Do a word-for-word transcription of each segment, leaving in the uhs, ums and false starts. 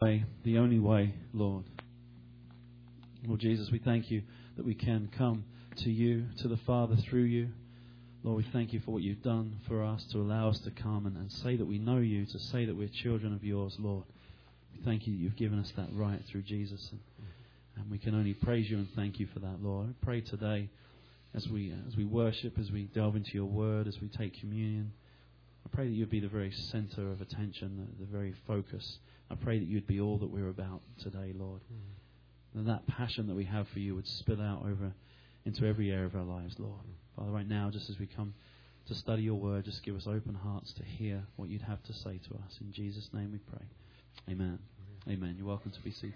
way, the only way, Lord. Lord Jesus, we thank you that we can come to you, to the Father through you. Lord, we thank you for what you've done for us to allow us to come and, and say that we know you, to say that we're children of yours, Lord. We thank you that you've given us that right through Jesus. And, and we can only praise you and thank you for that, Lord. I pray today as we as we worship, as we delve into your word, as we take communion, I pray that you'd be the very center of attention, the, the very focus. I pray that you'd be all that we're about today, Lord. Mm. And that passion that we have for you would spill out over into every area of our lives, Lord. Mm. Father, right now, just as we come to study your word, just give us open hearts to hear what you'd have to say to us. In Jesus' name we pray. Amen. Amen. Amen. You're welcome to be seated.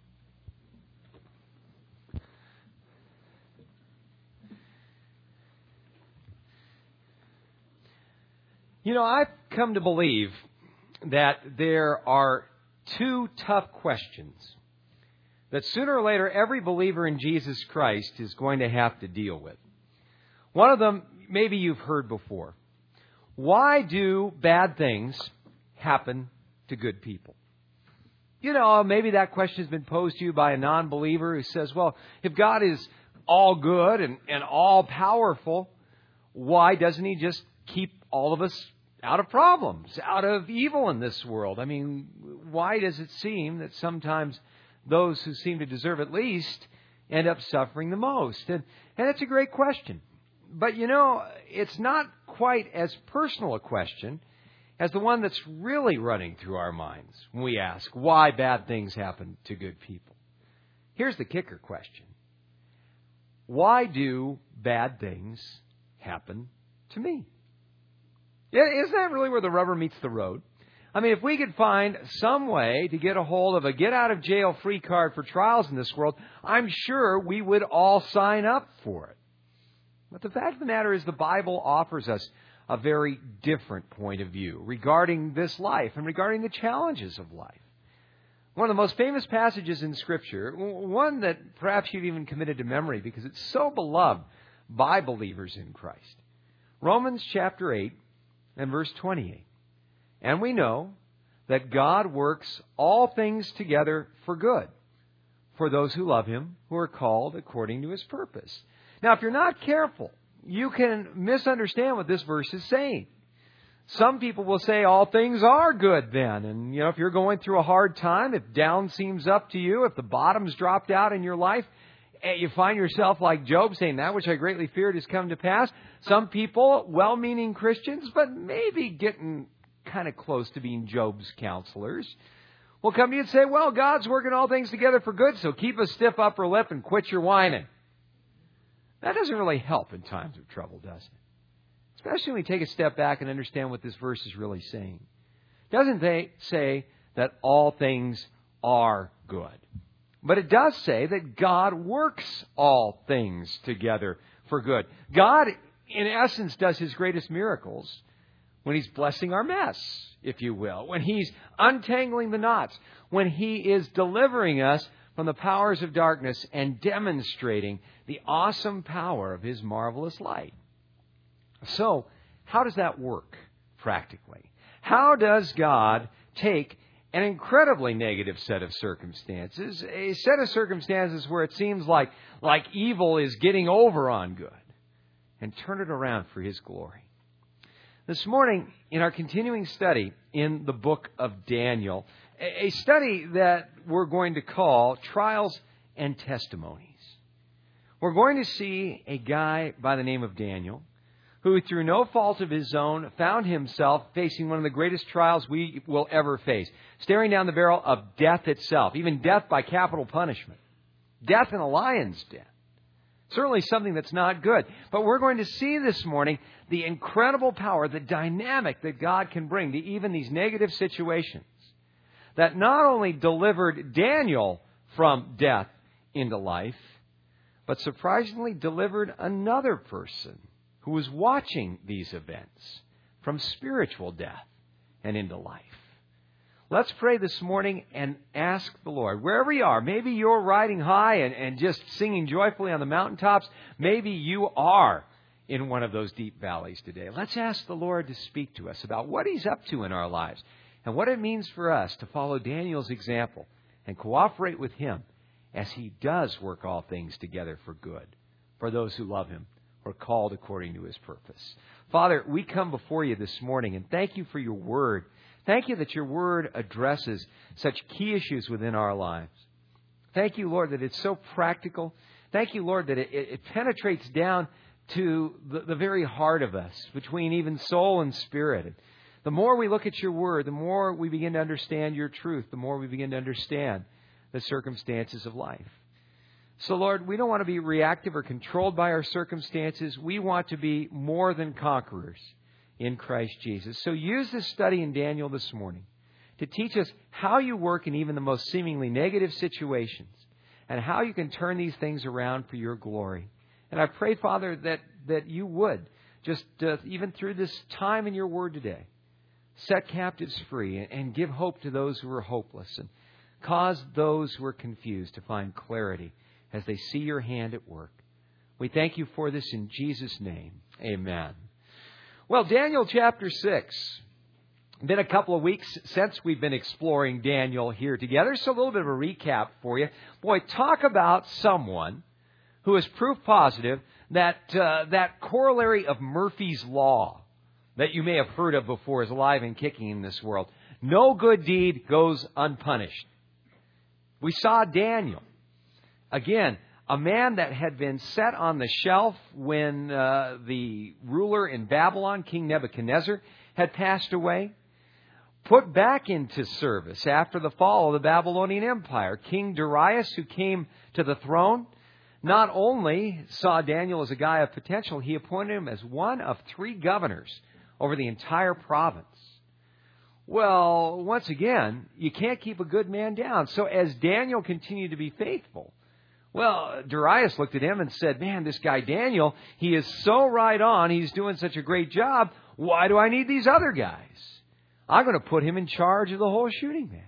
You know, I've come to believe that there are two tough questions that sooner or later every believer in Jesus Christ is going to have to deal with. One of them, maybe you've heard before. Why do bad things happen to good people? You know, maybe that question has been posed to you by a non-believer who says, well, if God is all good and, and all powerful, why doesn't he just keep all of us out of problems, out of evil in this world? I mean, why does it seem that sometimes those who seem to deserve it least end up suffering the most? And, and it's a great question. But, you know, it's not quite as personal a question as the one that's really running through our minds when we ask why bad things happen to good people. Here's the kicker question. Why do bad things happen to me? Yeah, isn't that really where the rubber meets the road? I mean, if we could find some way to get a hold of a get-out-of-jail-free card for trials in this world, I'm sure we would all sign up for it. But the fact of the matter is the Bible offers us a very different point of view regarding this life and regarding the challenges of life. One of the most famous passages in Scripture, one that perhaps you've even committed to memory because it's so beloved by believers in Christ. Romans chapter eight and verse twenty-eight. And we know that God works all things together for good for those who love Him, who are called according to His purpose. Now, if you're not careful, you can misunderstand what this verse is saying. Some people will say all things are good then. And, you know, if you're going through a hard time, if down seems up to you, if the bottom's dropped out in your life, you find yourself like Job saying, that which I greatly feared has come to pass. Some people, well-meaning Christians, but maybe getting kind of close to being Job's counselors, will come to you and say, well, God's working all things together for good, so keep a stiff upper lip and quit your whining. That doesn't really help in times of trouble, does it? Especially when we take a step back and understand what this verse is really saying. Doesn't they say that all things are good? But it does say that God works all things together for good. God, in essence, does His greatest miracles when He's blessing our mess, if you will. When He's untangling the knots. When He is delivering us from the powers of darkness and demonstrating the awesome power of His marvelous light. So, how does that work practically? How does God take an incredibly negative set of circumstances, a set of circumstances where it seems like, like evil is getting over on good, and turn it around for His glory? This morning, in our continuing study in the book of Daniel, a study that we're going to call Trials and Testimonies, we're going to see a guy by the name of Daniel who, through no fault of his own, found himself facing one of the greatest trials we will ever face, staring down the barrel of death itself, even death by capital punishment, death in a lion's den. Certainly something that's not good. But we're going to see this morning the incredible power, the dynamic that God can bring to even these negative situations that not only delivered Daniel from death into life, but surprisingly delivered another person who was watching these events from spiritual death and into life. Let's pray this morning and ask the Lord, wherever you are, maybe you're riding high and, and just singing joyfully on the mountaintops. Maybe you are in one of those deep valleys today. Let's ask the Lord to speak to us about what He's up to in our lives and what it means for us to follow Daniel's example and cooperate with him as he does work all things together for good for those who love him or called according to his purpose. Father, we come before you this morning and thank you for your word. Thank you that your word addresses such key issues within our lives. Thank you, Lord, that it's so practical. Thank you, Lord, that it, it penetrates down to the, the very heart of us, between even soul and spirit. And the more we look at your word, the more we begin to understand your truth, the more we begin to understand the circumstances of life. So, Lord, we don't want to be reactive or controlled by our circumstances. We want to be more than conquerors in Christ Jesus. So use this study in Daniel this morning to teach us how you work in even the most seemingly negative situations and how you can turn these things around for your glory. And I pray, Father, that, that you would, just uh, even through this time in your word today, set captives free and, and give hope to those who are hopeless and cause those who are confused to find clarity as they see your hand at work. We thank you for this in Jesus' name. Amen. Well, Daniel chapter six. Been a couple of weeks since we've been exploring Daniel here together, so a little bit of a recap for you. Boy, talk about someone who is proof positive that uh, that corollary of Murphy's Law that you may have heard of before is alive and kicking in this world. No good deed goes unpunished. We saw Daniel. Again, a man that had been set on the shelf when uh, the ruler in Babylon, King Nebuchadnezzar, had passed away. Put back into service after the fall of the Babylonian Empire. King Darius, who came to the throne, not only saw Daniel as a guy of potential, he appointed him as one of three governors over the entire province. Well, once again, you can't keep a good man down. So as Daniel continued to be faithful, well, Darius looked at him and said, man, this guy Daniel, he is so right on. He's doing such a great job. Why do I need these other guys? I'm going to put him in charge of the whole shooting match.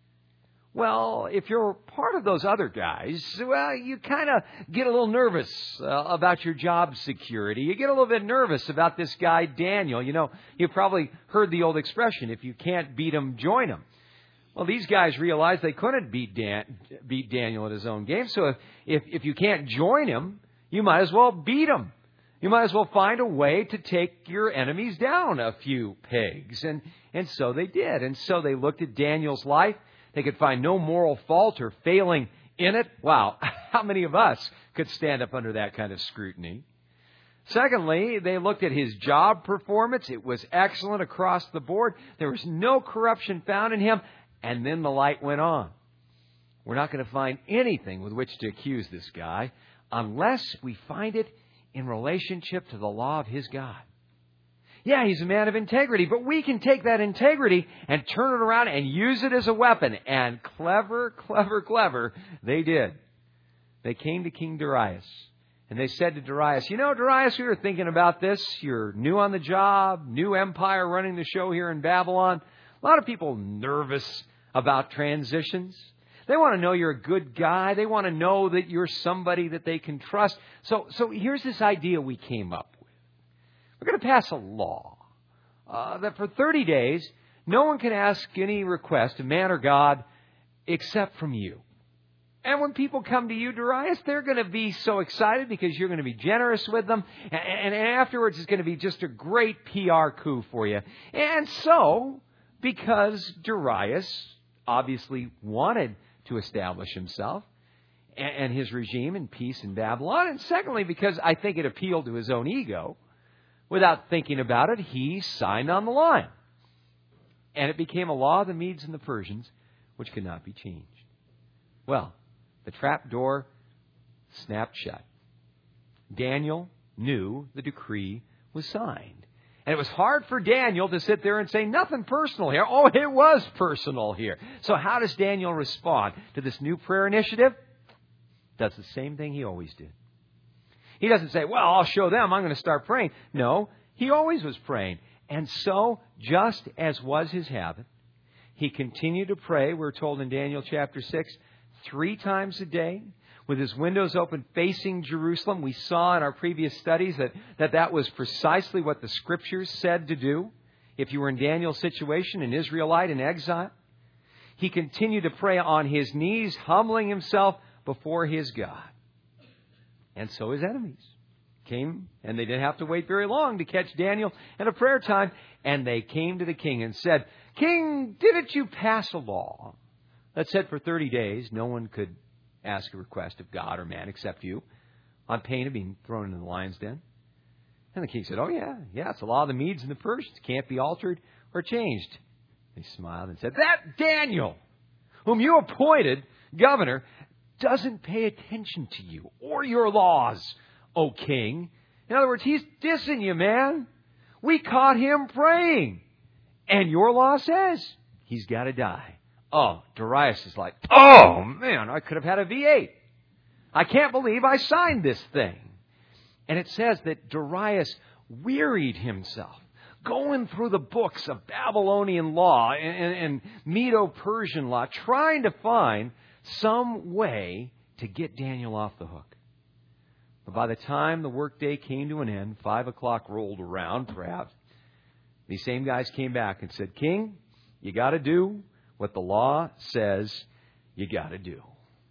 Well, if you're part of those other guys, well, you kind of get a little nervous uh, about your job security. You get a little bit nervous about this guy, Daniel. You know, you've probably heard the old expression, if you can't beat him, join him. Well, these guys realized they couldn't beat Dan, beat Daniel at his own game. So if, if, if you can't join him, you might as well beat him. You might as well find a way to take your enemies down a few pegs. And, and so they did. And so they looked at Daniel's life. They could find no moral fault or failing in it. Wow, how many of us could stand up under that kind of scrutiny? Secondly, they looked at his job performance. It was excellent across the board. There was no corruption found in him. And then the light went on. We're not going to find anything with which to accuse this guy unless we find it in relationship to the law of his God. Yeah, he's a man of integrity, but we can take that integrity and turn it around and use it as a weapon. And clever, clever, clever, they did. They came to King Darius, and they said to Darius, you know, Darius, we were thinking about this. You're new on the job, new empire running the show here in Babylon. A lot of people nervous about transitions. They want to know you're a good guy. They want to know that you're somebody that they can trust. So, so here's this idea we came up with. We're going to pass a law uh, that for thirty days, no one can ask any request of man or God except from you. And when people come to you, Darius, they're going to be so excited because you're going to be generous with them. And, and afterwards, it's going to be just a great P R coup for you. And so, because Darius obviously wanted to establish himself and his regime in peace in Babylon. And secondly, because I think it appealed to his own ego, without thinking about it, he signed on the line. And it became a law of the Medes and the Persians, which could not be changed. Well, the trap door snapped shut. Daniel knew the decree was signed. And it was hard for Daniel to sit there and say, nothing personal here. Oh, it was personal here. So how does Daniel respond to this new prayer initiative? Does the same thing he always did. He doesn't say, well, I'll show them. I'm going to start praying. No, he always was praying. And so, just as was his habit, he continued to pray, we're told in Daniel chapter six, three times a day, with his windows open facing Jerusalem. We saw in our previous studies that, that that was precisely what the Scriptures said to do. if you were in Daniel's situation, an Israelite in exile. He continued to pray on his knees, humbling himself before his God. And so his enemies came, and they didn't have to wait very long to catch Daniel at a prayer time. And they came to the king and said, "King, didn't you pass a law that said for thirty days no one could ask a request of God or man except you, on pain of being thrown into the lion's den?" And the king said, "Oh, yeah, yeah, it's the law of the Medes and the Persians. It can't be altered or changed." They smiled and said, "That Daniel, whom you appointed governor, doesn't pay attention to you or your laws, O king." In other words, he's dissing you, man. We caught him praying. And your law says he's got to die. Oh, Darius is like, "Oh, man, I could have had a V eight. I can't believe I signed this thing." And it says that Darius wearied himself going through the books of Babylonian law and, and, and Medo-Persian law, trying to find some way to get Daniel off the hook. But by the time the workday came to an end, five o'clock rolled around, perhaps, these same guys came back and said, "King, you got to do what the law says you got to do."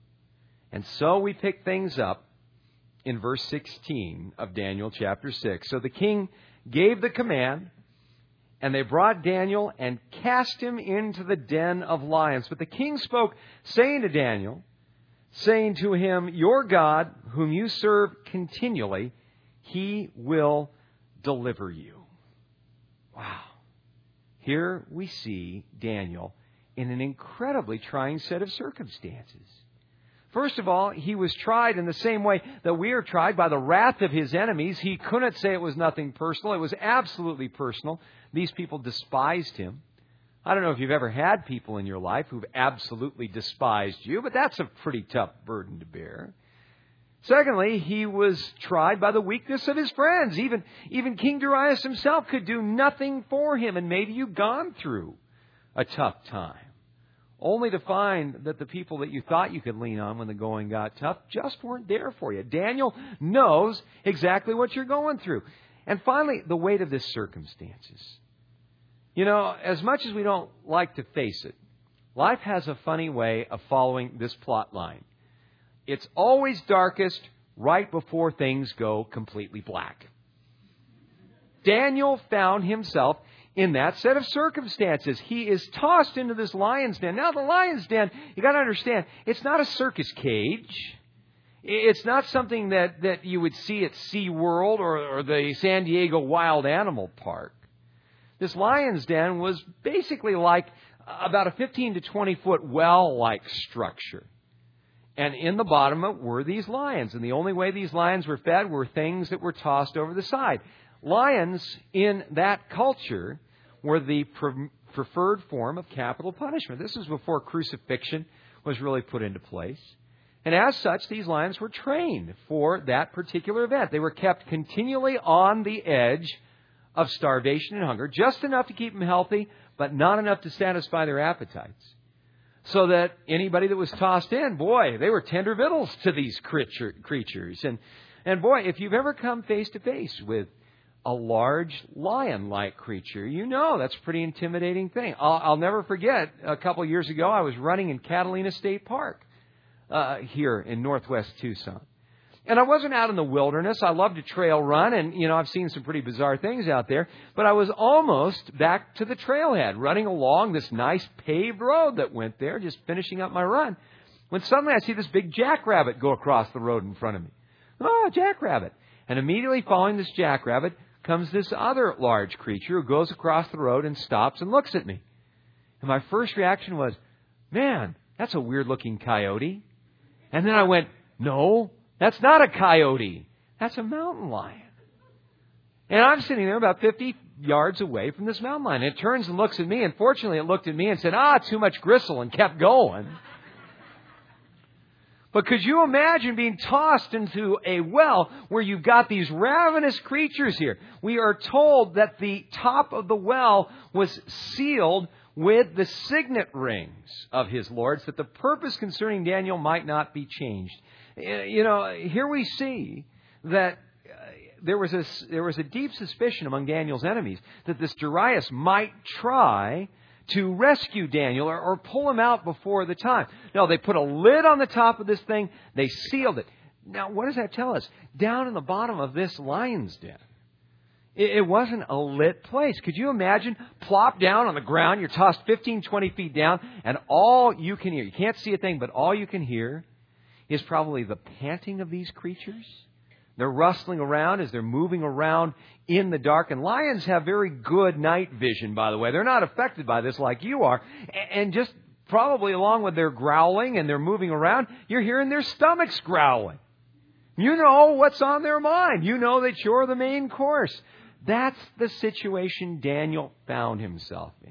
And so we pick things up in verse sixteen of Daniel chapter six. "So the king gave the command, and they brought Daniel and cast him into the den of lions. But the king spoke, saying to Daniel, saying to him, 'Your God, whom you serve continually, he will deliver you.'" Wow. Here we see Daniel in an incredibly trying set of circumstances. First of all, he was tried in the same way that we are tried, by the wrath of his enemies. He couldn't say it was nothing personal. It was absolutely personal. These people despised him. I don't know if you've ever had people in your life who've absolutely despised you, but that's a pretty tough burden to bear. Secondly, he was tried by the weakness of his friends. Even, even King Darius himself could do nothing for him. And maybe you've gone through a tough time, only to find that the people that you thought you could lean on when the going got tough just weren't there for you. Daniel knows exactly what you're going through. And finally, the weight of this circumstances. You know, as much as we don't like to face it, life has a funny way of following this plot line. It's always darkest right before things go completely black. Daniel found himself in that set of circumstances. He is tossed into this lion's den. Now, the lion's den, you got to understand, it's not a circus cage. It's not something that, that you would see at SeaWorld or, or the San Diego Wild Animal Park. This lion's den was basically like about a fifteen to twenty foot well-like structure. And in the bottom of it were these lions. And the only way these lions were fed were things that were tossed over the side. Lions in that culture were the pre- preferred form of capital punishment. This was before crucifixion was really put into place. And as such, these lions were trained for that particular event. They were kept continually on the edge of starvation and hunger, just enough to keep them healthy, but not enough to satisfy their appetites. So that anybody that was tossed in, boy, they were tender victuals to these creature, creatures. And, and boy, if you've ever come face to face with a large lion-like creature, you know that's a pretty intimidating thing. I'll, I'll never forget, a couple of years ago, I was running in Catalina State Park uh, here in northwest Tucson. And I wasn't out in the wilderness. I love to trail run, and, you know, I've seen some pretty bizarre things out there. But I was almost back to the trailhead, running along this nice paved road that went there, just finishing up my run, when suddenly I see this big jackrabbit go across the road in front of me. Oh, jackrabbit. And immediately following this jackrabbit comes this other large creature who goes across the road and stops and looks at me. And my first reaction was, man, that's a weird-looking coyote. And then I went, no, that's not a coyote. That's a mountain lion. And I'm sitting there about fifty yards away from this mountain lion. It turns and looks at me, and fortunately it looked at me and said, ah, too much gristle, and kept going. But could you imagine being tossed into a well where you've got these ravenous creatures here? We are told that the top of the well was sealed with the signet rings of his lords, that the purpose concerning Daniel might not be changed. You know, here we see that there was a, there was a deep suspicion among Daniel's enemies that this Darius might try to rescue Daniel or, or pull him out before the time. No, they put a lid on the top of this thing. They sealed it. Now, what does that tell us? Down in the bottom of this lion's den, it, it wasn't a lit place. Could you imagine? Plop down on the ground. You're tossed fifteen, twenty feet down, and all you can hear, you can't see a thing, but all you can hear is probably the panting of these creatures. They're rustling around as they're moving around in the dark. And lions have very good night vision, by the way. They're not affected by this like you are. And just probably along with their growling and they're moving around, you're hearing their stomachs growling. You know what's on their mind. You know that you're the main course. That's the situation Daniel found himself in.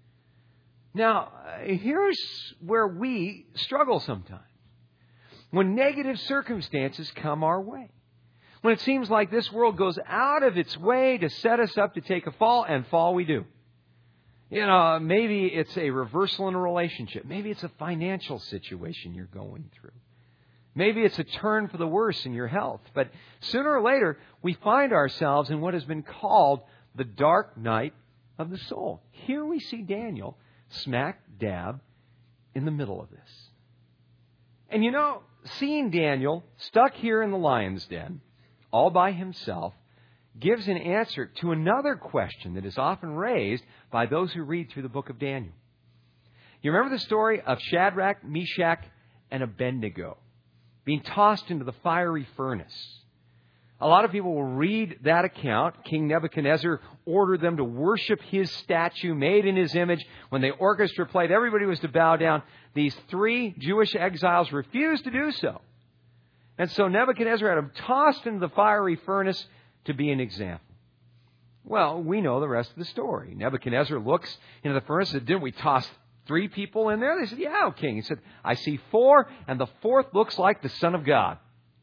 Now, here's where we struggle sometimes. When negative circumstances come our way. When it seems like this world goes out of its way to set us up to take a fall, and fall we do. You know, maybe it's a reversal in a relationship. Maybe it's a financial situation you're going through. Maybe it's a turn for the worse in your health. But sooner or later, we find ourselves in what has been called the dark night of the soul. Here we see Daniel smack dab in the middle of this. And you know, seeing Daniel stuck here in the lion's den, all by himself, gives an answer to another question that is often raised by those who read through the book of Daniel. You remember the story of Shadrach, Meshach, and Abednego being tossed into the fiery furnace. A lot of people will read that account. King Nebuchadnezzar ordered them to worship his statue made in his image. When the orchestra played, everybody was to bow down. These three Jewish exiles refused to do so. And so Nebuchadnezzar had them tossed into the fiery furnace to be an example. Well, we know the rest of the story. Nebuchadnezzar looks into the furnace and said, didn't we toss three people in there? They said, yeah, O king. He said, I see four, and the fourth looks like the Son of God.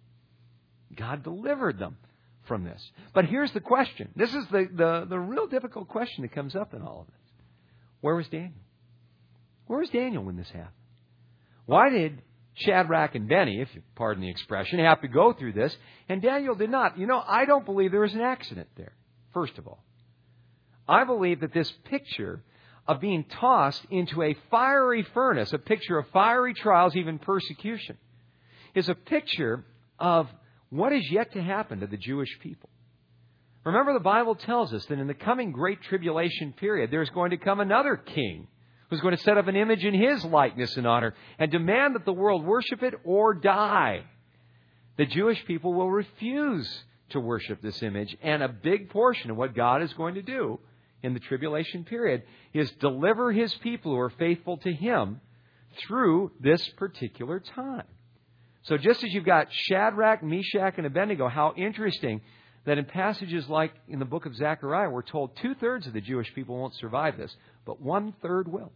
God delivered them from this. But here's the question. This is the, the, the real difficult question that comes up in all of this. Where was Daniel? Where was Daniel when this happened? Why did Shadrach and Benny, if you pardon the expression, have to go through this, and Daniel did not? You know, I don't believe there was an accident there, first of all. I believe that this picture of being tossed into a fiery furnace, a picture of fiery trials, even persecution, is a picture of what is yet to happen to the Jewish people. Remember, the Bible tells us that in the coming great tribulation period, there's going to come another king who's going to set up an image in his likeness and honor and demand that the world worship it or die. The Jewish people will refuse to worship this image, and a big portion of what God is going to do in the tribulation period is deliver His people who are faithful to Him through this particular time. So just as you've got Shadrach, Meshach, and Abednego, how interesting that in passages like in the book of Zechariah, we're told two-thirds of the Jewish people won't survive this, but one-third will.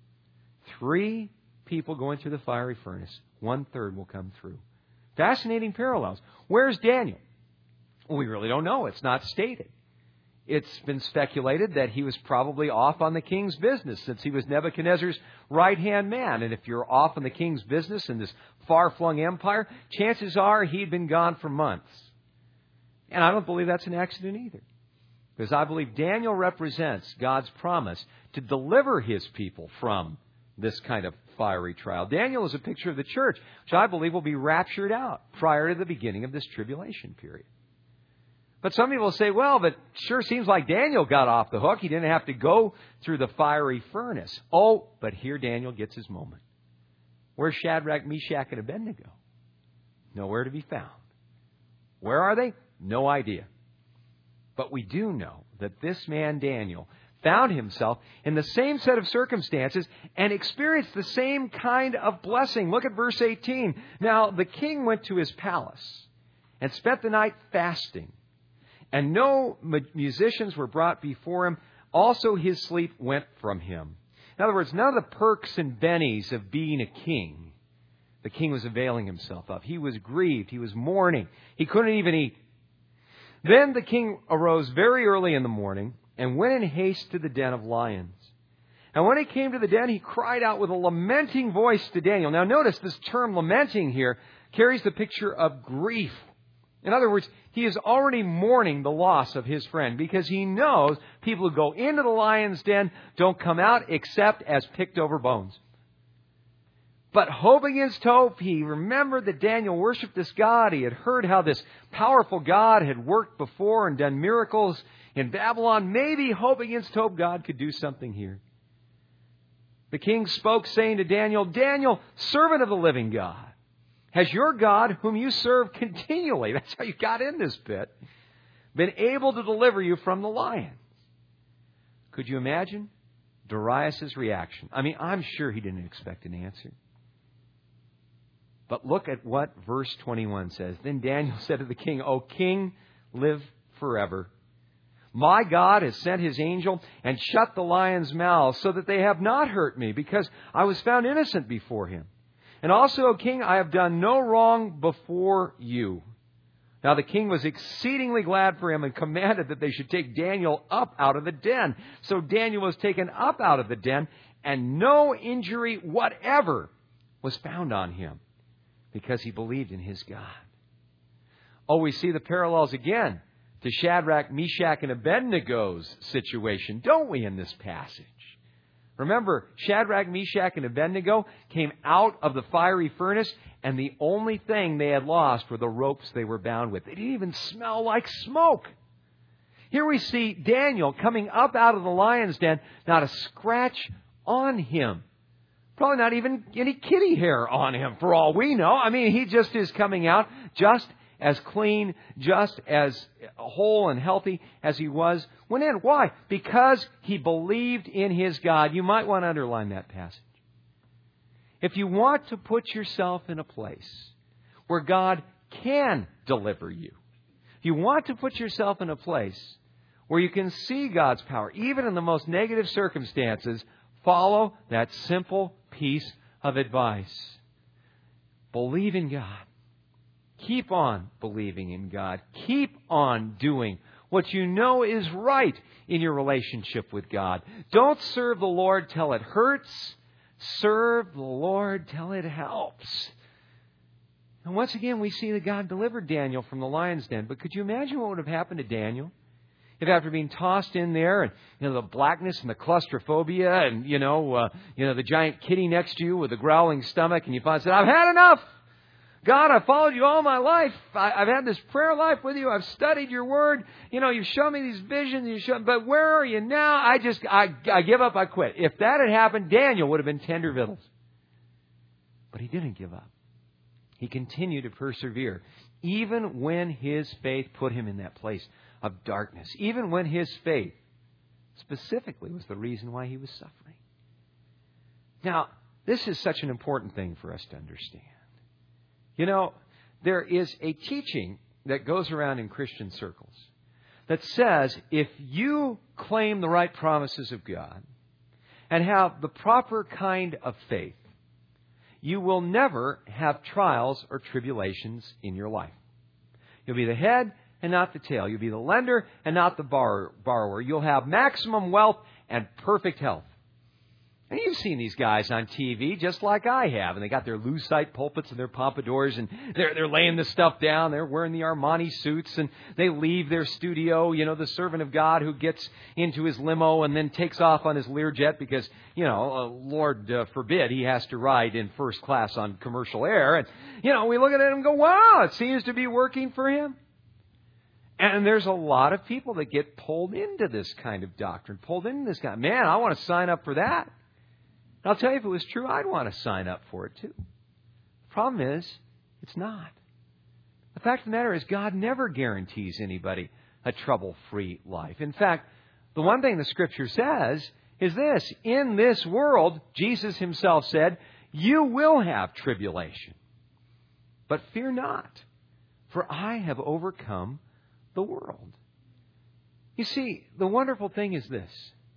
Three people going through the fiery furnace, one-third will come through. Fascinating parallels. Where's Daniel? Well, we really don't know. It's not stated. It's been speculated that he was probably off on the king's business since he was Nebuchadnezzar's right-hand man. And if you're off on the king's business in this far-flung empire, chances are he'd been gone for months. And I don't believe that's an accident either. Because I believe Daniel represents God's promise to deliver His people from this kind of fiery trial. Daniel is a picture of the church, which I believe will be raptured out prior to the beginning of this tribulation period. But some people say, well, but sure seems like Daniel got off the hook. He didn't have to go through the fiery furnace. Oh, but here Daniel gets his moment. Where's Shadrach, Meshach, and Abednego? Nowhere to be found. Where are they? No idea. But we do know that this man, Daniel, found himself in the same set of circumstances and experienced the same kind of blessing. Look at verse eighteen. Now, the king went to his palace and spent the night fasting. And no musicians were brought before him. Also his sleep went from him. In other words, none of the perks and bennies of being a king the king was availing himself of. He was grieved. He was mourning. He couldn't even eat. Then the king arose very early in the morning and went in haste to the den of lions. And when he came to the den, he cried out with a lamenting voice to Daniel. Now notice this term lamenting here carries the picture of grief. In other words, he is already mourning the loss of his friend because he knows people who go into the lion's den don't come out except as picked over bones. But hope against hope, he remembered that Daniel worshiped this God. He had heard how this powerful God had worked before and done miracles in Babylon. Maybe hope against hope, God could do something here. The king spoke, saying to Daniel, Daniel, servant of the living God, has your God, whom you serve continually, that's how you got in this pit, been able to deliver you from the lions? Could you imagine Darius' reaction? I mean, I'm sure he didn't expect an answer. But look at what verse twenty-one says. Then Daniel said to the king, O king, live forever. My God has sent his angel and shut the lions' mouths so that they have not hurt me, because I was found innocent before him. And also, O king, I have done no wrong before you. Now the king was exceedingly glad for him and commanded that they should take Daniel up out of the den. So Daniel was taken up out of the den, and no injury whatever was found on him, because he believed in his God. Oh, we see the parallels again to Shadrach, Meshach, and Abednego's situation, don't we, in this passage? Remember, Shadrach, Meshach, and Abednego came out of the fiery furnace, and the only thing they had lost were the ropes they were bound with. They didn't even smell like smoke. Here we see Daniel coming up out of the lion's den, not a scratch on him. Probably not even any kitty hair on him, for all we know. I mean, he just is coming out just as clean, just as whole and healthy as he was went in. Why? Because he believed in his God. You might want to underline that passage. If you want to put yourself in a place where God can deliver you, if you want to put yourself in a place where you can see God's power, even in the most negative circumstances, follow that simple piece of advice. Believe in God. Keep on believing in God. Keep on doing what you know is right in your relationship with God. Don't serve the Lord till it hurts. Serve the Lord till it helps. And once again, we see that God delivered Daniel from the lion's den. But could you imagine what would have happened to Daniel? If after being tossed in there, and you know the blackness and the claustrophobia, and you know, uh, you know the giant kitty next to you with a growling stomach, and you finally said, "I've had enough. God, I've followed you all my life. I, I've had this prayer life with you. I've studied your word. You know, you've shown me these visions. You show, but where are you now? I just, I, I give up. I quit." If that had happened, Daniel would have been tender victuals. But he didn't give up. He continued to persevere, even when his faith put him in that place of darkness, even when his faith specifically was the reason why he was suffering. Now, this is such an important thing for us to understand. You know, there is a teaching that goes around in Christian circles that says if you claim the right promises of God and have the proper kind of faith, you will never have trials or tribulations in your life. You'll be the head and not the tail. You'll be the lender and not the borrower. You'll have maximum wealth and perfect health. And you've seen these guys on T V just like I have. And they got their lucite pulpits and their pompadours. And they're, they're laying this stuff down. They're wearing the Armani suits. And they leave their studio. You know, the servant of God who gets into his limo and then takes off on his Learjet because, you know, uh, Lord uh, forbid he has to ride in first class on commercial air. And, you know, we look at it and go, wow, it seems to be working for him. And there's a lot of people that get pulled into this kind of doctrine, pulled into this kind of, man, I want to sign up for that. And I'll tell you, if it was true, I'd want to sign up for it too. The problem is, it's not. The fact of the matter is, God never guarantees anybody a trouble-free life. In fact, the one thing the Scripture says is this: in this world, Jesus himself said, you will have tribulation. But fear not, for I have overcome the world. You see, the wonderful thing is this: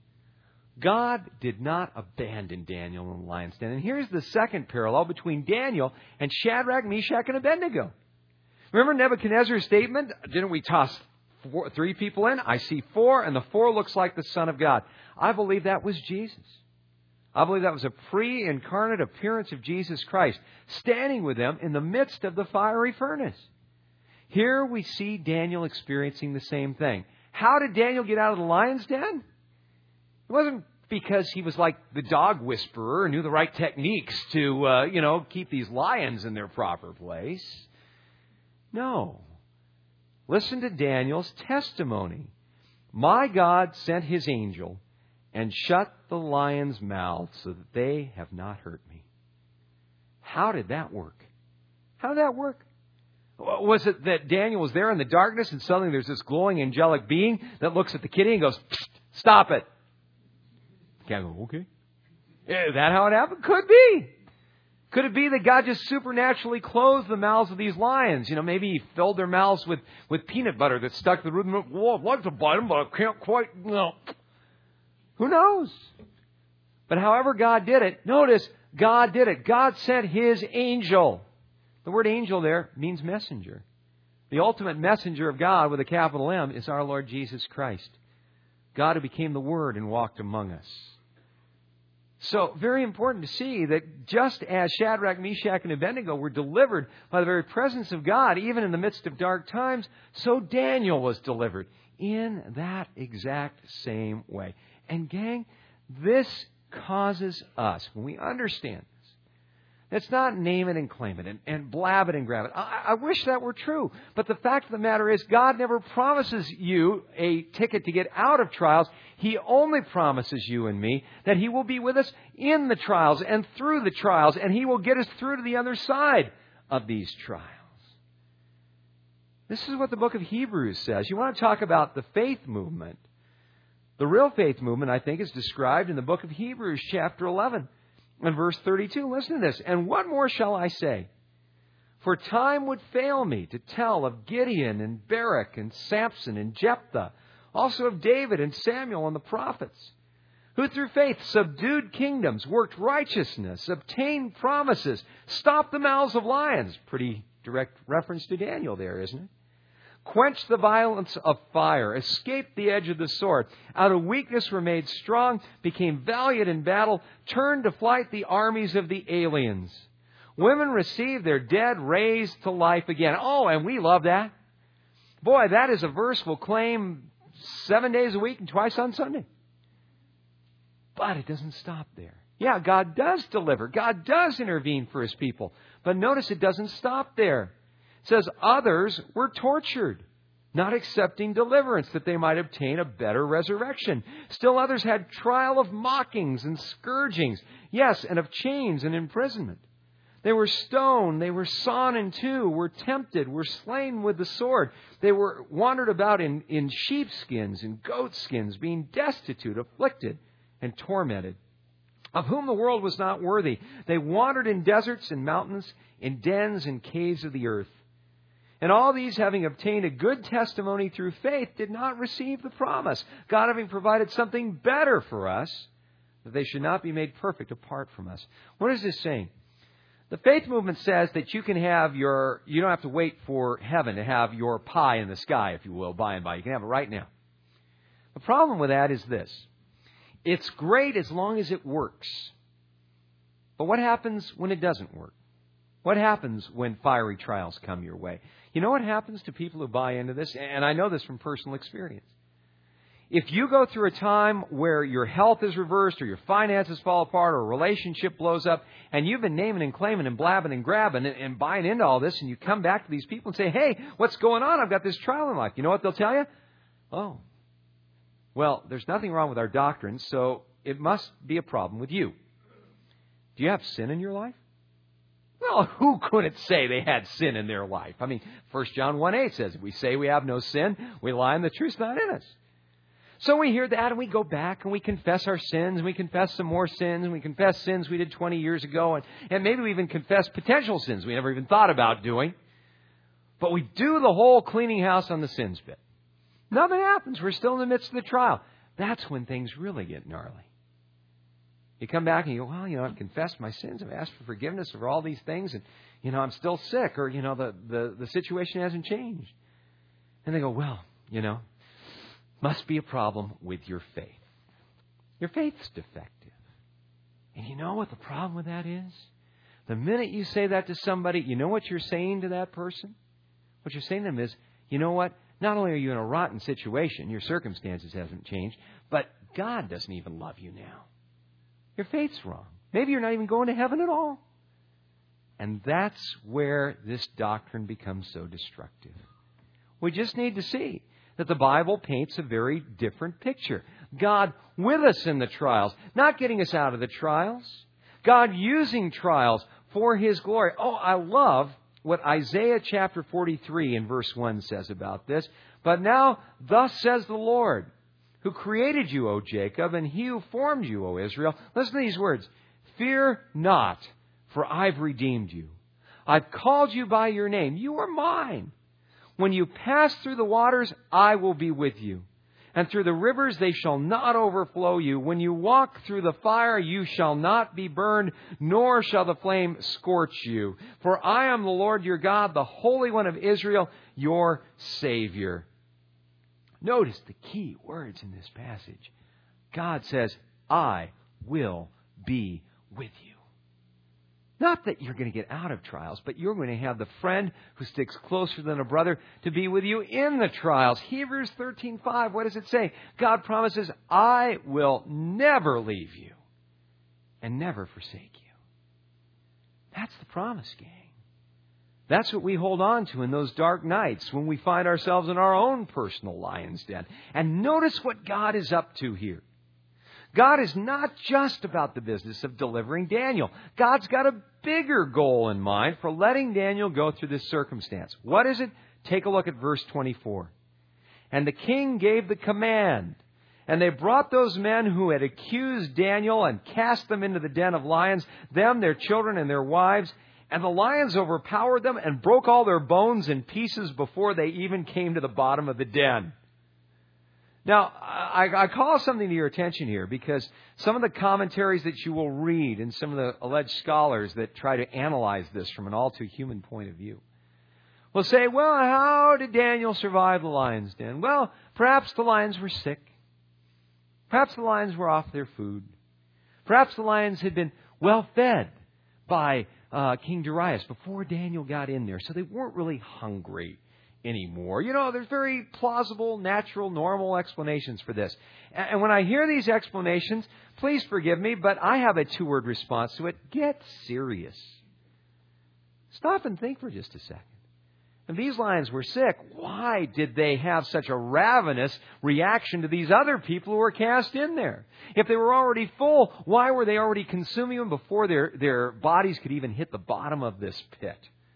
God did not abandon Daniel in the lion's den. And here's the second parallel between Daniel and Shadrach, Meshach, and Abednego. Remember Nebuchadnezzar's statement? Didn't we toss four, three people in? I see four, and the four looks like the Son of God. I believe that was Jesus. I believe that was a pre-incarnate appearance of Jesus Christ, standing with them in the midst of the fiery furnace. Here we see Daniel experiencing the same thing. How did Daniel get out of the lion's den? It wasn't because he was like the dog whisperer and knew the right techniques to, uh, you know, keep these lions in their proper place. No. Listen to Daniel's testimony. My God sent His angel and shut the lions' mouths so that they have not hurt me. How did that work? How did that work? Was it that Daniel was there in the darkness and suddenly there's this glowing angelic being that looks at the kitty and goes, stop it? Can't go, okay. Is that how it happened? Could be. Could it be that God just supernaturally closed the mouths of these lions? You know, maybe He filled their mouths with, with peanut butter that stuck to the root of them. Whoa, I'd like to bite them, but I can't quite, no. Who knows? But however God did it, notice, God did it. God sent His angel. The word angel there means messenger. The ultimate messenger of God with a capital M is our Lord Jesus Christ. God who became the Word and walked among us. So, very important to see that just as Shadrach, Meshach, and Abednego were delivered by the very presence of God, even in the midst of dark times, so Daniel was delivered in that exact same way. And gang, this causes us, when we understand this, it's not name it and claim it and, and blab it and grab it. I, I wish that were true. But the fact of the matter is, God never promises you a ticket to get out of trials. He only promises you and me that He will be with us in the trials and through the trials, and He will get us through to the other side of these trials. This is what the book of Hebrews says. You want to talk about the faith movement. The real faith movement, I think, is described in the book of Hebrews, chapter eleven. And verse thirty-two, listen to this. And what more shall I say? For time would fail me to tell of Gideon and Barak and Samson and Jephthah, also of David and Samuel and the prophets, who through faith subdued kingdoms, worked righteousness, obtained promises, stopped the mouths of lions. Pretty direct reference to Daniel there, isn't it? Quenched the violence of fire, escaped the edge of the sword, out of weakness were made strong, became valiant in battle, turned to flight the armies of the aliens. Women received their dead raised to life again. Oh, and we love that. Boy, that is a verse we'll claim seven days a week and twice on Sunday. But it doesn't stop there. Yeah, God does deliver. God does intervene for His people. But notice it doesn't stop there. It says others were tortured, not accepting deliverance that they might obtain a better resurrection. Still others had trial of mockings and scourgings, yes, and of chains and imprisonment. They were stoned, they were sawn in two, were tempted, were slain with the sword. They were wandered about in, in sheepskins and goatskins, being destitute, afflicted, and tormented, of whom the world was not worthy. They wandered in deserts and mountains, in dens and caves of the earth. And all these, having obtained a good testimony through faith, did not receive the promise, God having provided something better for us, that they should not be made perfect apart from us. What is this saying? The faith movement says that you can have your, you don't have to wait for heaven to have your pie in the sky, if you will, by and by. You can have it right now. The problem with that is this. It's great as long as it works. But what happens when it doesn't work? What happens when fiery trials come your way? You know what happens to people who buy into this? And I know this from personal experience. If you go through a time where your health is reversed or your finances fall apart or a relationship blows up and you've been naming and claiming and blabbing and grabbing and, and buying into all this, and you come back to these people and say, hey, what's going on? I've got this trial in life. You know what they'll tell you? Oh, well, there's nothing wrong with our doctrine, so it must be a problem with you. Do you have sin in your life? Well, who couldn't say they had sin in their life? I mean, First John one eight says, if we say we have no sin, we lie and the truth's not in us. So we hear that and we go back and we confess our sins and we confess some more sins and we confess sins we did twenty years ago and, and maybe we even confess potential sins we never even thought about doing. But we do the whole cleaning house on the sins bit. Nothing happens. We're still in the midst of the trial. That's when things really get gnarly. You come back and you go, well, you know, I've confessed my sins. I've asked for forgiveness for all these things. And, you know, I'm still sick. Or, you know, the, the, the situation hasn't changed. And they go, well, you know, must be a problem with your faith. Your faith's defective. And you know what the problem with that is? The minute you say that to somebody, you know what you're saying to that person? What you're saying to them is, you know what? Not only are you in a rotten situation, your circumstances haven't changed, but God doesn't even love you now. Your faith's wrong. Maybe you're not even going to heaven at all. And that's where this doctrine becomes so destructive. We just need to see that the Bible paints a very different picture. God with us in the trials, not getting us out of the trials. God using trials for His glory. Oh, I love what Isaiah chapter forty-three and verse one says about this. But now, thus says the Lord, who created you, O Jacob, and He who formed you, O Israel. Listen to these words. Fear not, for I've redeemed you. I've called you by your name. You are mine. When you pass through the waters, I will be with you. And through the rivers, they shall not overflow you. When you walk through the fire, you shall not be burned, nor shall the flame scorch you. For I am the Lord your God, the Holy One of Israel, your Savior. Notice the key words in this passage. God says, I will be with you. Not that you're going to get out of trials, but you're going to have the friend who sticks closer than a brother to be with you in the trials. Hebrews thirteen five, what does it say? God promises, I will never leave you and never forsake you. That's the promise, gang. That's what we hold on to in those dark nights when we find ourselves in our own personal lion's den. And notice what God is up to here. God is not just about the business of delivering Daniel. God's got a bigger goal in mind for letting Daniel go through this circumstance. What is it? Take a look at verse twenty-four. And the king gave the command, and they brought those men who had accused Daniel and cast them into the den of lions, them, their children, and their wives. And the lions overpowered them and broke all their bones in pieces before they even came to the bottom of the den. Now, I, I call something to your attention here because some of the commentaries that you will read and some of the alleged scholars that try to analyze this from an all too human point of view will say, well, how did Daniel survive the lion's den? Well, perhaps the lions were sick. Perhaps the lions were off their food. Perhaps the lions had been well fed by uh, King Darius before Daniel got in there, so they weren't really hungry anymore. You know, there's very plausible, natural, normal explanations for this. And when I hear these explanations, please forgive me, but I have a two-word response to it. Get serious. Stop and think for just a second. If these lions were sick, why did they have such a ravenous reaction to these other people who were cast in there? If they were already full, why were they already consuming them before their, their bodies could even hit the bottom of this pit?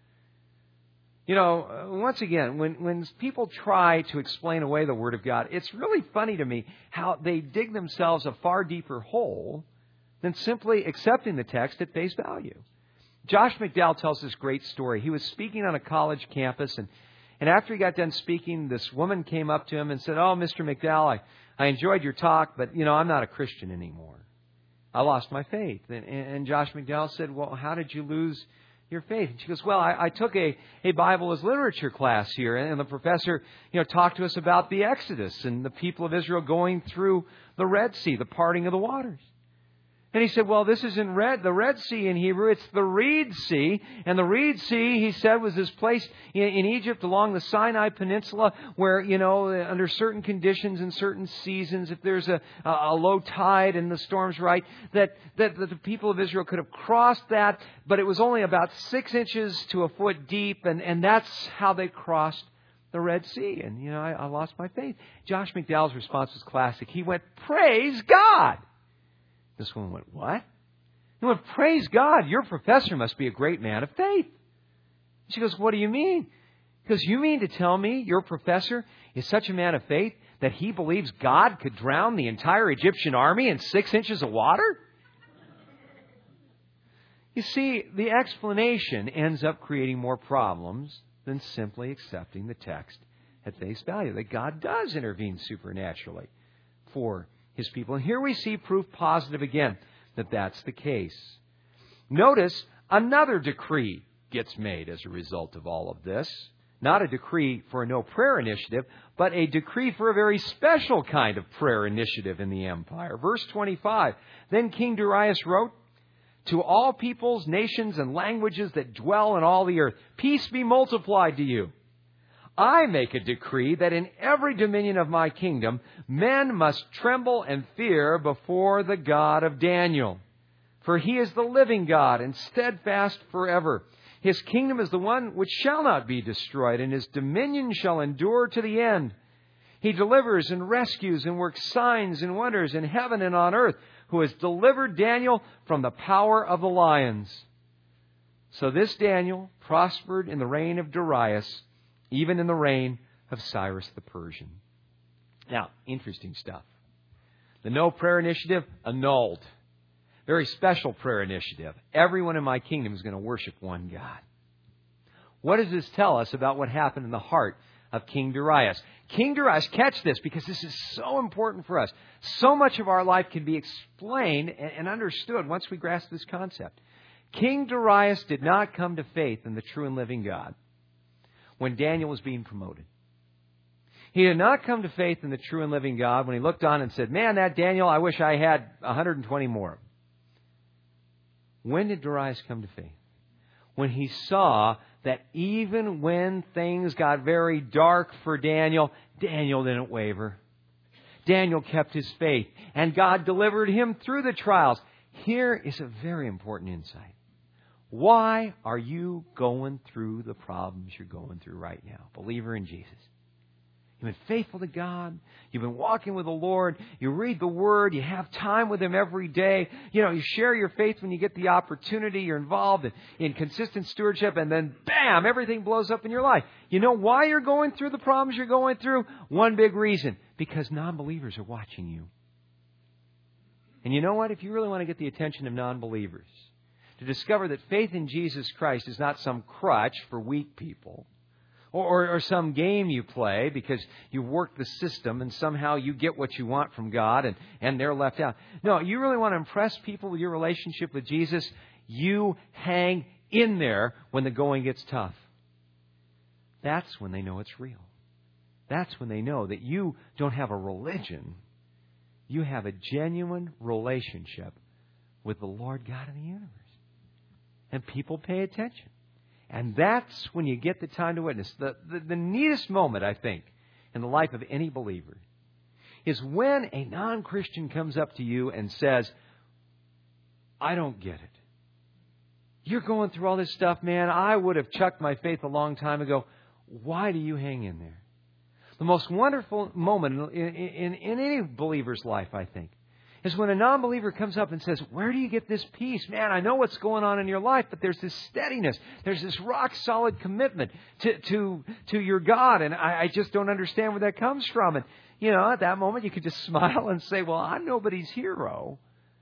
You know, once again, when, when people try to explain away the Word of God, it's really funny to me how they dig themselves a far deeper hole than simply accepting the text at face value. Josh McDowell tells this great story. He was speaking on a college campus, and, and after he got done speaking, this woman came up to him and said, oh, Mister McDowell, I, I enjoyed your talk, but, you know, I'm not a Christian anymore. I lost my faith. And, and Josh McDowell said, well, how did you lose your faith? And she goes, well, I, I took a, a Bible as literature class here, and the professor, you know, talked to us about the Exodus and the people of Israel going through the Red Sea, the parting of the waters. And he said, well, this isn't red, the Red Sea in Hebrew, it's the Reed Sea. And the Reed Sea, he said, was this place in, in Egypt along the Sinai Peninsula where, you know, under certain conditions and certain seasons, if there's a, a low tide and the storm's right, that, that, that the people of Israel could have crossed that, but it was only about six inches to a foot deep, and, and that's how they crossed the Red Sea. And, you know, I, I lost my faith. Josh McDowell's response was classic. He went, praise God! This woman went, what? He went, praise God, your professor must be a great man of faith. She goes, what do you mean? He goes, you mean to tell me your professor is such a man of faith that he believes God could drown the entire Egyptian army in six inches of water? You see, the explanation ends up creating more problems than simply accepting the text at face value, that God does intervene supernaturally for His people. And here we see proof positive again that that's the case. Notice another decree gets made as a result of all of this. Not a decree for a no prayer initiative, but a decree for a very special kind of prayer initiative in the empire. Verse twenty-five, then King Darius wrote, to all peoples, nations, and languages that dwell in all the earth, peace be multiplied to you. I make a decree that in every dominion of my kingdom, men must tremble and fear before the God of Daniel. For he is the living God and steadfast forever. His kingdom is the one which shall not be destroyed, and his dominion shall endure to the end. He delivers and rescues and works signs and wonders in heaven and on earth, who has delivered Daniel from the power of the lions. So this Daniel prospered in the reign of Darius, even in the reign of Cyrus the Persian. Now, interesting stuff. The No Prayer Initiative, annulled. Very special prayer initiative. Everyone in my kingdom is going to worship one God. What does this tell us about what happened in the heart of King Darius? King Darius, catch this, because this is so important for us. So much of our life can be explained and understood once we grasp this concept. King Darius did not come to faith in the true and living God when Daniel was being promoted. He did not come to faith in the true and living God when he looked on and said, man, that Daniel, I wish I had one hundred twenty more. When did Darius come to faith? When he saw that even when things got very dark for Daniel, Daniel didn't waver. Daniel kept his faith, and God delivered him through the trials. Here is a very important insight. Why are you going through the problems you're going through right now? Believer in Jesus. You've been faithful to God. You've been walking with the Lord. You read the Word. You have time with Him every day. You know, you share your faith when you get the opportunity. You're involved in, in consistent stewardship, and then, bam, everything blows up in your life. You know why you're going through the problems you're going through? One big reason. Because non-believers are watching you. And you know what? If you really want to get the attention of non-believers, to discover that faith in Jesus Christ is not some crutch for weak people, or, or, or some game you play because you work the system and somehow you get what you want from God and, and they're left out. No, you really want to impress people with your relationship with Jesus, you hang in there when the going gets tough. That's when they know it's real. That's when they know that you don't have a religion. You have a genuine relationship with the Lord God of the universe. And people pay attention. And that's when you get the time to witness. The, the, the neatest moment, I think, in the life of any believer is when a non-Christian comes up to you and says, I don't get it. You're going through all this stuff, man. I would have chucked my faith a long time ago. Why do you hang in there? The most wonderful moment in, in, in any believer's life, I think, is when a non-believer comes up and says, where do you get this peace? Man, I know what's going on in your life, but there's this steadiness. There's this rock-solid commitment to, to, to your God, and I, I just don't understand where that comes from. And, you know, at that moment, you could just smile and say, well, I'm nobody's hero.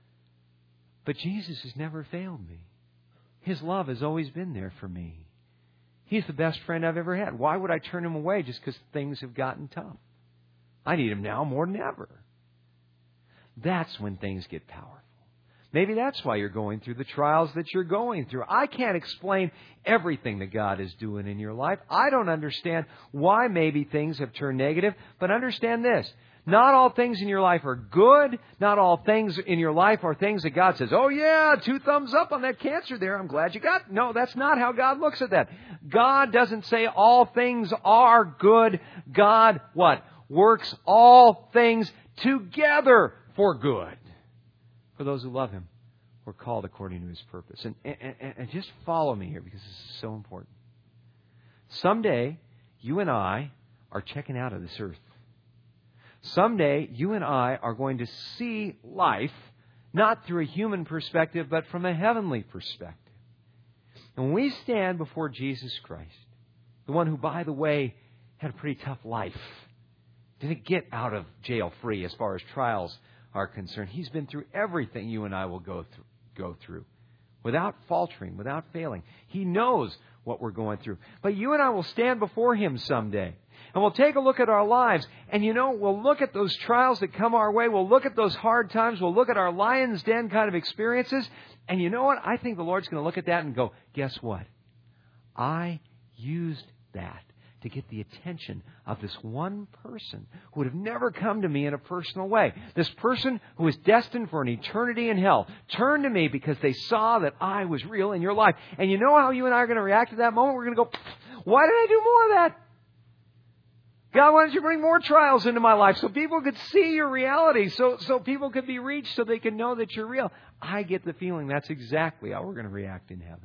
But Jesus has never failed me. His love has always been there for me. He's the best friend I've ever had. Why would I turn Him away just because things have gotten tough? I need Him now more than ever. That's when things get powerful. Maybe that's why you're going through the trials that you're going through. I can't explain everything that God is doing in your life. I don't understand why maybe things have turned negative, but understand this. Not all things in your life are good. Not all things in your life are things that God says, oh yeah, two thumbs up on that cancer there. I'm glad you got it. No, that's not how God looks at that. God doesn't say all things are good. God, what? Works all things together for good. For those who love Him, we're called according to His purpose. And, and, and just follow me here because this is so important. Someday, you and I are checking out of this earth. Someday, you and I are going to see life not through a human perspective, but from a heavenly perspective. And when we stand before Jesus Christ, the one who, by the way, had a pretty tough life, didn't get out of jail free as far as trials are concerned. He's been through everything you and I will go through, go through without faltering, without failing. He knows what we're going through. But you and I will stand before Him someday. And we'll take a look at our lives. And, you know, we'll look at those trials that come our way. We'll look at those hard times. We'll look at our lion's den kind of experiences. And you know what? I think the Lord's going to look at that and go, guess what? I used that to get the attention of this one person who would have never come to me in a personal way. This person who was destined for an eternity in hell turned to me because they saw that I was real in your life. And you know how you and I are going to react to that moment? We're going to go, why did I do more of that? God, why don't you bring more trials into my life so people could see your reality, so, so people could be reached, so they can know that you're real. I get the feeling that's exactly how we're going to react in heaven.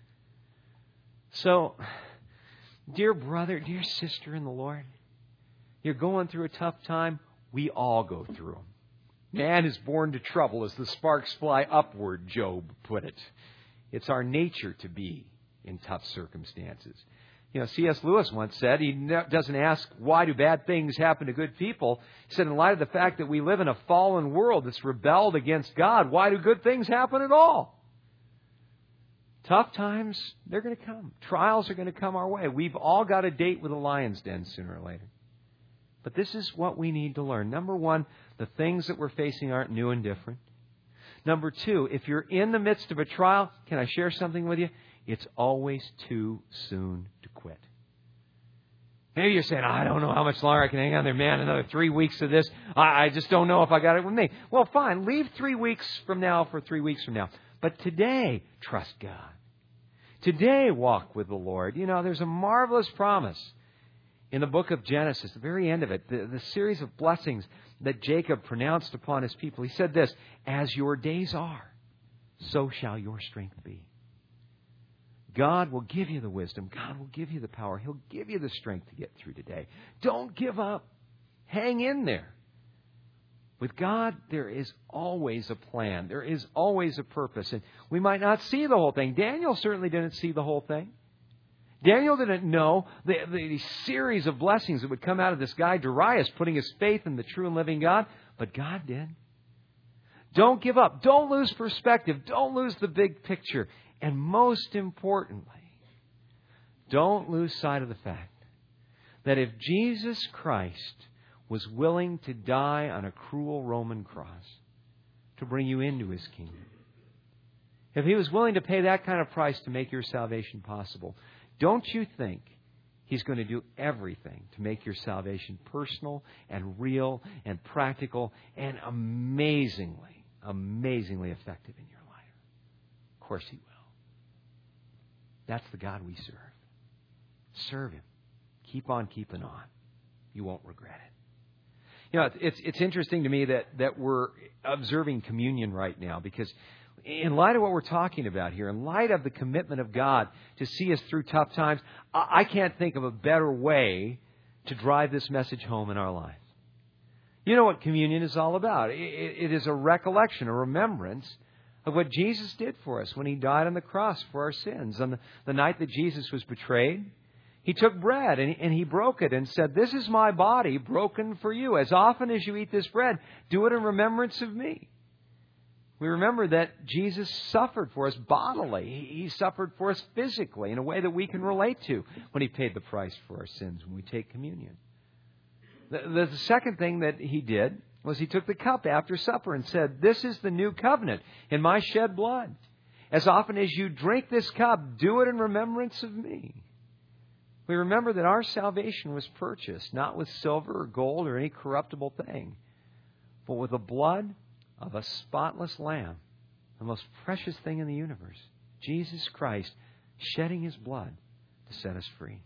So, dear brother, dear sister in the Lord, you're going through a tough time. We all go through them. Man is born to trouble, as the sparks fly upward, Job put it. It's our nature to be in tough circumstances. You know, C S Lewis once said, he doesn't ask, why do bad things happen to good people? He said, in light of the fact that we live in a fallen world that's rebelled against God, why do good things happen at all? Tough times, they're going to come. Trials are going to come our way. We've all got a date with the lion's den sooner or later. But this is what we need to learn. Number one, the things that we're facing aren't new and different. Number two, if you're in the midst of a trial, can I share something with you? It's always too soon to quit. Maybe you're saying, I don't know how much longer I can hang on there, man. Another three weeks of this. I, I just don't know if I got it with me. Well, fine. Leave three weeks from now for three weeks from now. But today, trust God. Today, walk with the Lord. You know, there's a marvelous promise in the book of Genesis, the very end of it, the, the series of blessings that Jacob pronounced upon his people. He said this, as your days are, so shall your strength be. God will give you the wisdom. God will give you the power. He'll give you the strength to get through today. Don't give up. Hang in there. With God, there is always a plan. There is always a purpose. And we might not see the whole thing. Daniel certainly didn't see the whole thing. Daniel didn't know the, the, the series of blessings that would come out of this guy, Darius, putting his faith in the true and living God. But God did. Don't give up. Don't lose perspective. Don't lose the big picture. And most importantly, don't lose sight of the fact that if Jesus Christ was willing to die on a cruel Roman cross to bring you into His kingdom, if He was willing to pay that kind of price to make your salvation possible, don't you think He's going to do everything to make your salvation personal and real and practical and amazingly, amazingly effective in your life? Of course He will. That's the God we serve. Serve Him. Keep on keeping on. You won't regret it. You know, it's it's interesting to me that, that we're observing communion right now, because in light of what we're talking about here, in light of the commitment of God to see us through tough times, I can't think of a better way to drive this message home in our lives. You know what communion is all about. It, it is a recollection, a remembrance of what Jesus did for us when He died on the cross for our sins. On the, the night that Jesus was betrayed, He took bread and, and He broke it and said, "This is my body broken for you. As often as you eat this bread, do it in remembrance of me." We remember that Jesus suffered for us bodily. He suffered for us physically in a way that we can relate to when He paid the price for our sins when we take communion. The, the second thing that He did was He took the cup after supper and said, "This is the new covenant in my shed blood. As often as you drink this cup, do it in remembrance of me." We remember that our salvation was purchased not with silver or gold or any corruptible thing, but with the blood of a spotless lamb, the most precious thing in the universe, Jesus Christ shedding His blood to set us free.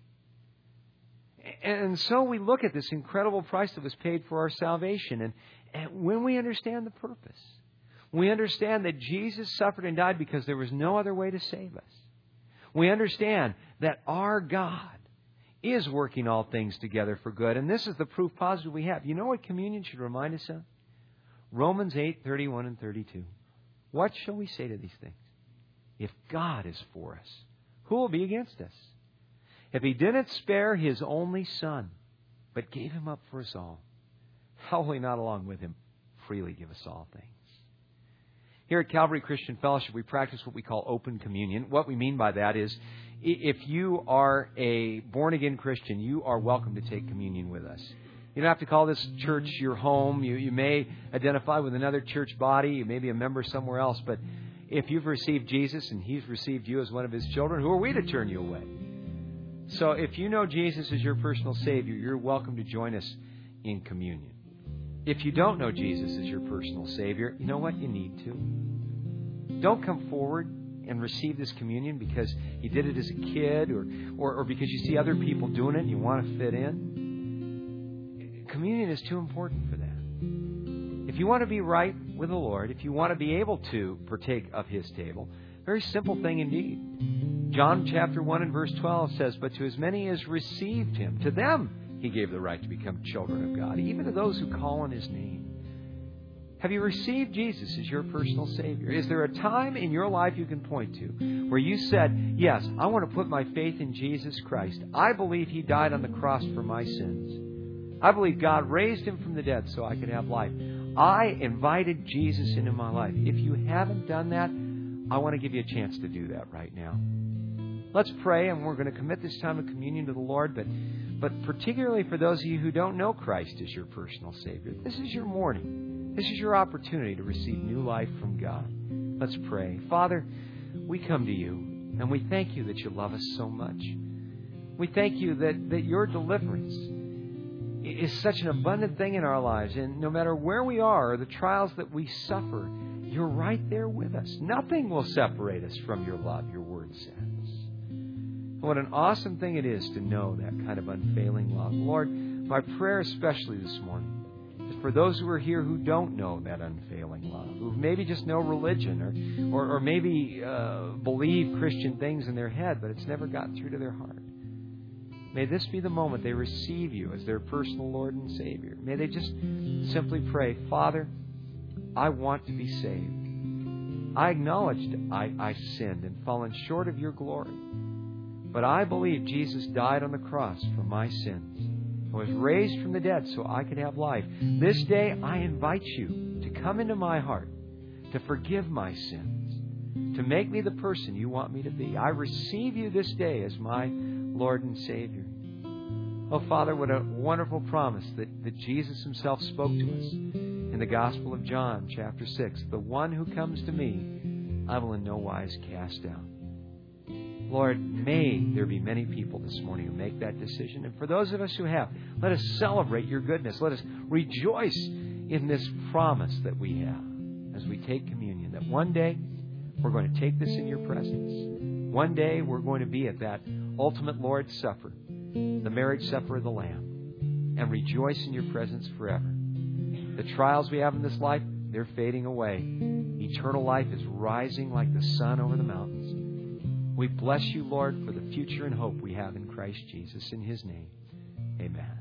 And so we look at this incredible price that was paid for our salvation. And, and when we understand the purpose, we understand that Jesus suffered and died because there was no other way to save us. We understand that our God is working all things together for good. And this is the proof positive we have. You know what communion should remind us of? Romans eight, thirty-one and thirty-two. What shall we say to these things? If God is for us, who will be against us? If He didn't spare His only Son, but gave Him up for us all, how will He not along with Him freely give us all things? Here at Calvary Christian Fellowship, we practice what we call open communion. What we mean by that is, if you are a born-again Christian, you are welcome to take communion with us. You don't have to call this church your home. You, you may identify with another church body. You may be a member somewhere else. But if you've received Jesus and He's received you as one of His children, who are we to turn you away? So if you know Jesus as your personal Savior, you're welcome to join us in communion. If you don't know Jesus as your personal Savior, you know what? You need to. Don't come forward and receive this communion because you did it as a kid or, or, or because you see other people doing it and you want to fit in. communion is too important for that. If you want to be right with the Lord, if you want to be able to partake of His table, very simple thing indeed. John chapter one and verse twelve says, "But to as many as received Him, to them He gave the right to become children of God, even to those who call on His name." Have you received Jesus as your personal Savior? Is there a time in your life you can point to where you said, yes, I want to put my faith in Jesus Christ. I believe He died on the cross for my sins. I believe God raised Him from the dead so I could have life. I invited Jesus into my life. If you haven't done that, I want to give you a chance to do that right now. Let's pray, and we're going to commit this time of communion to the Lord, but, but particularly for those of you who don't know Christ as your personal Savior, this is your morning. This is your opportunity to receive new life from God. Let's pray. Father, we come to You, and we thank You that You love us so much. We thank You that, that Your deliverance is such an abundant thing in our lives, and no matter where we are or the trials that we suffer, You're right there with us. Nothing will separate us from Your love, Your Word says. What an awesome thing it is to know that kind of unfailing love. Lord, my prayer especially this morning, for those who are here who don't know that unfailing love, who maybe just know religion or, or, or maybe uh, believe Christian things in their head, but it's never gotten through to their heart. May this be the moment they receive You as their personal Lord and Savior. May they just simply pray, Father, I want to be saved. I acknowledged I, I sinned and fallen short of Your glory. But I believe Jesus died on the cross for my sins. Was raised from the dead so I could have life. This day I invite You to come into my heart, to forgive my sins, to make me the person You want me to be. I receive You this day as my Lord and Savior. Oh, Father, what a wonderful promise that, that Jesus Himself spoke to us in the Gospel of John, chapter six. The one who comes to me, I will in no wise cast out. Lord, may there be many people this morning who make that decision. And for those of us who have, let us celebrate Your goodness. Let us rejoice in this promise that we have as we take communion, that one day we're going to take this in Your presence. One day we're going to be at that ultimate Lord's Supper, the marriage supper of the Lamb, and rejoice in Your presence forever. The trials we have in this life, they're fading away. Eternal life is rising like the sun over the mountains. We bless You, Lord, for the future and hope we have in Christ Jesus. In His name, amen.